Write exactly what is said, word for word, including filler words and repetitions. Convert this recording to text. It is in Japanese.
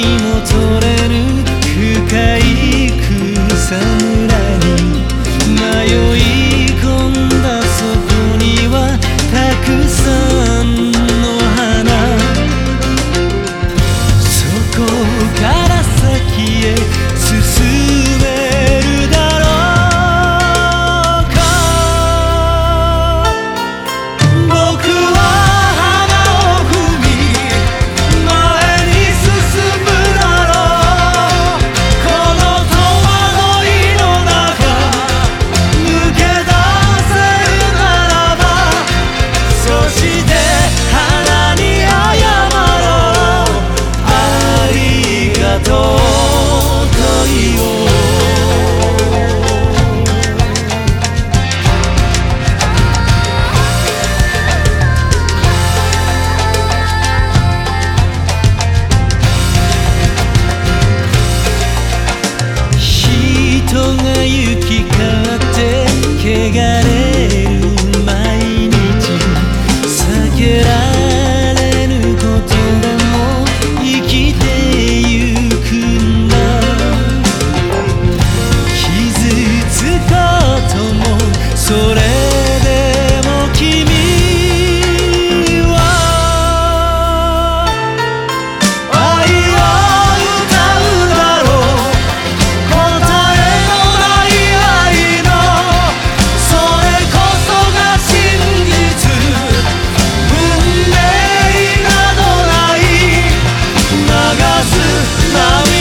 にも取れぬ深い草むらに迷い込んだ。そこにはたくさんの花。そこから先へ進めるだろうか。僕は花を踏み前に進むだろう。この戸惑いの中抜け出せるならば、そして花に謝ろう。ありがとうと言おう。人が行き交って汚れる毎日。避けられぬことでも生きてゆくんだ。傷つくこともそれでも君は愛を歌うだろう。答えのない愛のそれこそが真実。運命などない。流す涙